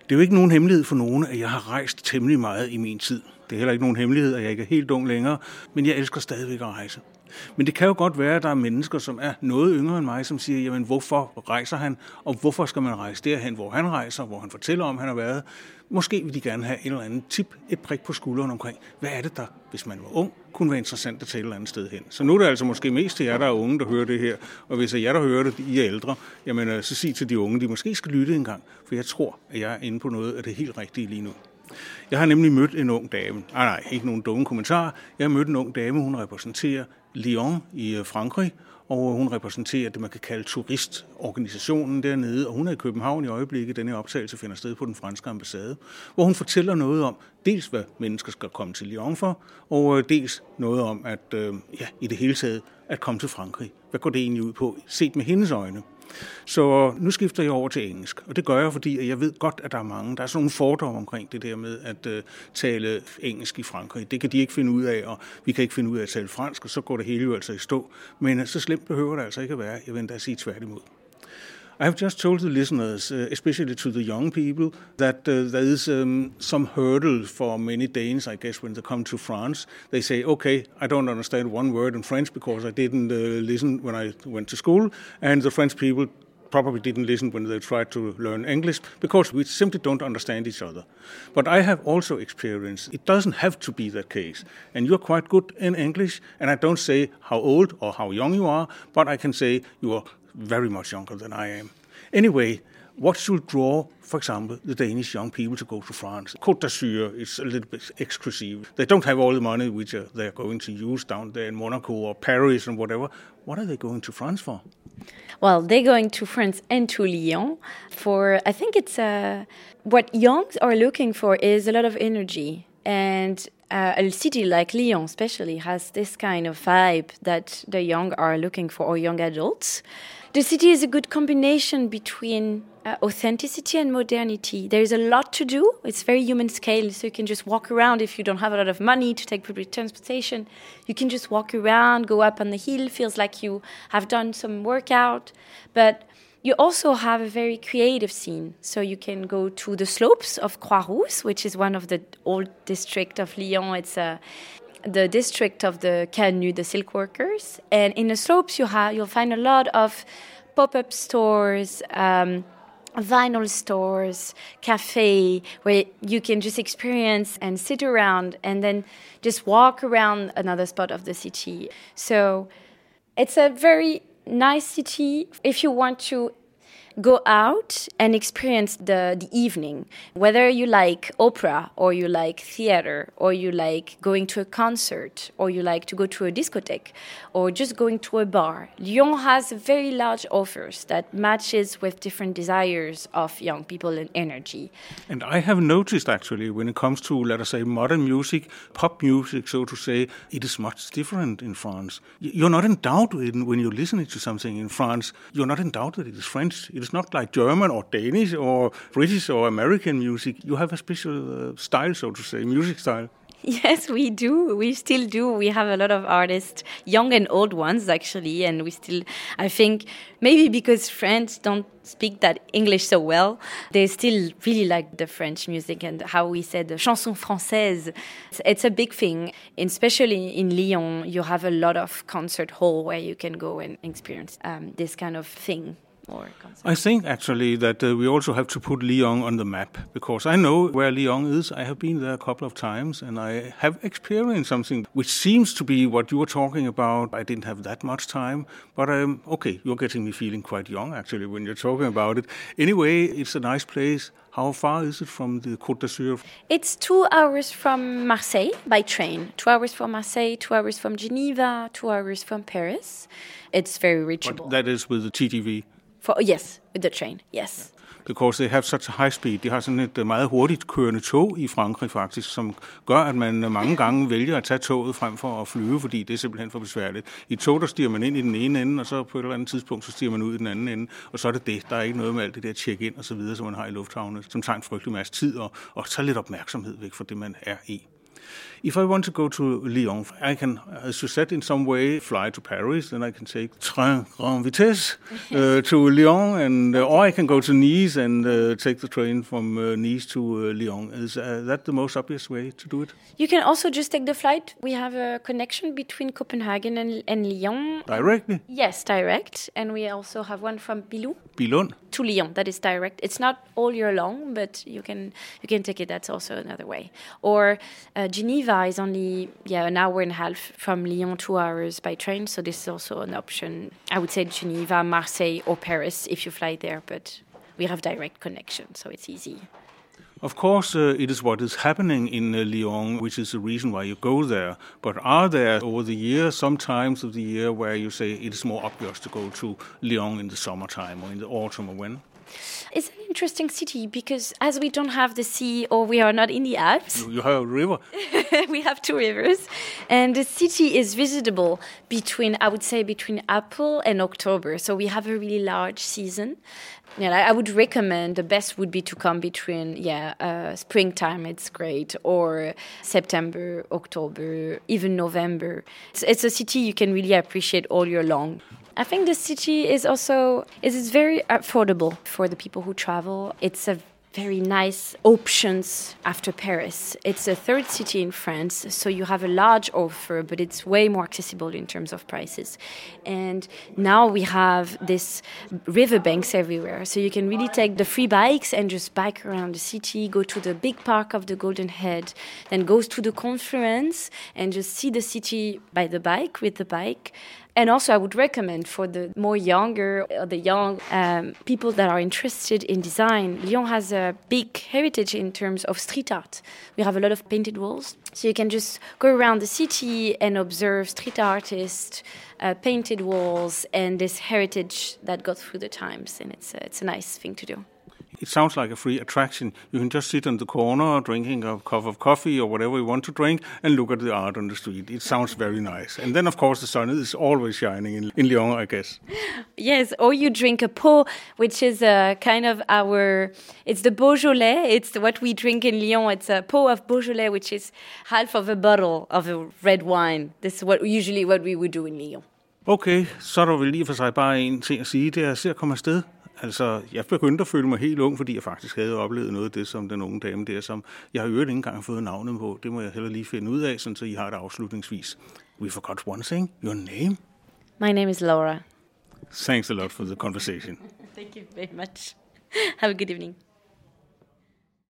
Det er jo ikke nogen hemmelighed for nogen, at jeg har rejst temmelig meget i min tid. Det er heller ikke nogen hemmelighed, at jeg ikke er helt ung længere, men jeg elsker stadigvæk at rejse. Men det kan jo godt være, at der er mennesker, som er noget yngre end mig, som siger, jamen hvorfor rejser han, og hvorfor skal man rejse derhen, hvor han rejser, hvor han fortæller om, han har været. Måske vil de gerne have et eller andet tip, et prik på skulderen omkring, hvad er det der, hvis man var ung, kunne være interessant at tage et eller andet sted hen. Så nu er det altså måske mest til jer, der er unge, der hører det her, og hvis jer, der hører det, I er ældre, jamen så sig til de unge, de måske skal lytte en gang, for jeg tror, at jeg er inde på noget af det helt rigtige lige nu. Jeg har nemlig mødt en ung dame. Nej, ikke nogen dumme kommentarer. Jeg har mødt en ung dame, hun repræsenterer Lyon i Frankrig, og hun repræsenterer det, man kan kalde turistorganisationen dernede, og hun er i København i øjeblikket. Denne optagelse finder sted på den franske ambassade, hvor hun fortæller noget om, dels hvad mennesker skal komme til Lyon for, og dels noget om, at i det hele taget, at komme til Frankrig. Hvad går det egentlig ud på, set med hendes øjne? Så nu skifter jeg over til engelsk, og det gør jeg, fordi jeg ved godt, at der er mange. Der er sådan nogle fordomme omkring det der med at tale engelsk i Frankrig. Det kan de ikke finde ud af, og vi kan ikke finde ud af at tale fransk, og så går det hele jo altså i stå. Men så slemt behøver det altså ikke at være. Jeg vil endda sige tværtimod. I have just told the listeners, especially to the young people, that there is some hurdle for many Danes, I guess, when they come to France. They say, okay, I don't understand one word in French because I didn't listen when I went to school, and the French people probably didn't listen when they tried to learn English because we simply don't understand each other. But I have also experienced it doesn't have to be that case. And you're quite good in English, and I don't say how old or how young you are, but I can say you are very much younger than I am. Anyway, what should draw, for example, the Danish young people to go to France? Côte d'Azur is a little bit exclusive. They don't have all the money which they're going to use down there in Monaco or Paris and whatever. What are they going to France for? Well, they're going to France and to Lyon for, I think it's, what youngs are looking for is a lot of energy. And a city like Lyon especially has this kind of vibe that the young are looking for, or young adults. The city is a good combination between authenticity and modernity. There is a lot to do. It's very human scale, so you can just walk around if you don't have a lot of money to take public transportation. You can just walk around, go up on the hill, feels like you have done some workout. But you also have a very creative scene. So you can go to the slopes of Croix-Rousse, which is one of the old districts of Lyon. It's the district of the Canu, the silk workers. And in the slopes, you'll find a lot of pop-up stores, vinyl stores, cafe, where you can just experience and sit around and then just walk around another spot of the city. So it's a very nice city if you want to go out and experience the evening, whether you like opera or you like theater or you like going to a concert or you like to go to a discotheque or just going to a bar. Lyon has very large offers that matches with different desires of young people and energy. And I have noticed actually when it comes to, let us say, modern music, pop music, so to say, it is much different in France. You're not in doubt when you're listening to something in France, you're not in doubt that it is French. It is not like German or Danish or British or American music. You have a special style, so to say, music style. Yes, we do. We still do. We have a lot of artists, young and old ones, actually. And we still, I think, maybe because French don't speak that English so well, they still really like the French music and how we said the chanson française. It's a big thing. Especially in Lyon, you have a lot of concert hall where you can go and experience this kind of thing. I think actually that we also have to put Lyon on the map because I know where Lyon is. I have been there a couple of times and I have experienced something which seems to be what you were talking about. I didn't have that much time, but okay, you're getting me feeling quite young actually when you're talking about it. Anyway, it's a nice place. How far is it from the Côte d'Azur? It's 2 hours from Marseille by train. 2 hours from Marseille, 2 hours from Geneva, 2 hours from Paris. It's very reachable. But that is with the TGV? Yes, with the train, yes. Because they have such a high speed. De har sådan et meget hurtigt kørende tog i Frankrig faktisk, som gør, at man mange gange vælger at tage toget frem for at flyve, fordi det er simpelthen for besværligt. I et tog, der stiger man ind i den ene ende, og så på et eller andet tidspunkt, så stiger man ud i den anden ende, og så er det det. Der er ikke noget med alt det der check-in og så videre, som man har i lufthavne, som tager en frygtelig masse tid og tager lidt opmærksomhed væk fra det, man er i. If I want to go to Lyon, I can, as you said, in some way fly to Paris, then I can take train grande vitesse to Lyon, and or I can go to Nice and take the train from Nice to Lyon. Is that the most obvious way to do it? You can also just take the flight. We have a connection between Copenhagen and Lyon. Directly? Yes, direct. And we also have one from Billund to Lyon. That is direct. It's not all year long, but you can take it. That's also another way. Or Geneva is only an hour and a half from Lyon, 2 hours by train. So this is also an option. I would say Geneva, Marseille, or Paris if you fly there. But we have direct connection, so it's easy. Of course, it is what is happening in Lyon, which is the reason why you go there. But are there, over the year, some times of the year where you say it is more obvious to go to Lyon in the summertime or in the autumn or when? It's an interesting city because as we don't have the sea or we are not in the Alps. You have a river. We have 2 rivers. And the city is visitable between April and October. So we have a really large season. I would recommend the best would be to come between springtime, it's great, or September, October, even November. It's a city you can really appreciate all year long. I think the city is very affordable for the people who travel. It's a very nice options after Paris. It's a third city in France, so you have a large offer, but it's way more accessible in terms of prices. And now we have this riverbanks everywhere, so you can really take the free bikes and just bike around the city, go to the big park of the Golden Head, then go to the Confluence and just see the city by the bike, with the bike. And also I would recommend for the more younger, the young people that are interested in design, Lyon has a big heritage in terms of street art. We have a lot of painted walls. So you can just go around the city and observe street artists, painted walls, and this heritage that got through the times. And it's a nice thing to do. It sounds like a free attraction. You can just sit on the corner drinking a cup of coffee or whatever you want to drink and look at the art on the street. It sounds very nice. And then, of course, the sun is always shining in Lyon, I guess. Yes, or you drink a pot, which is it's the Beaujolais. It's what we drink in Lyon. It's a pot of Beaujolais, which is half of a bottle of a red wine. This is what we would do in Lyon. Okay, så er der vel lige for sig bare en ting at sige, det er at se at komme afsted. Altså, jeg begyndte at føle mig helt ung, fordi jeg faktisk havde oplevet noget af det, som den unge dame der, som jeg har ikke engang fået navnet på. Det må jeg heller lige finde ud af, så I har det afslutningsvis. We forgot one thing. Your name? My name is Laura. Thanks a lot for the conversation. Thank you very much. Have a good evening.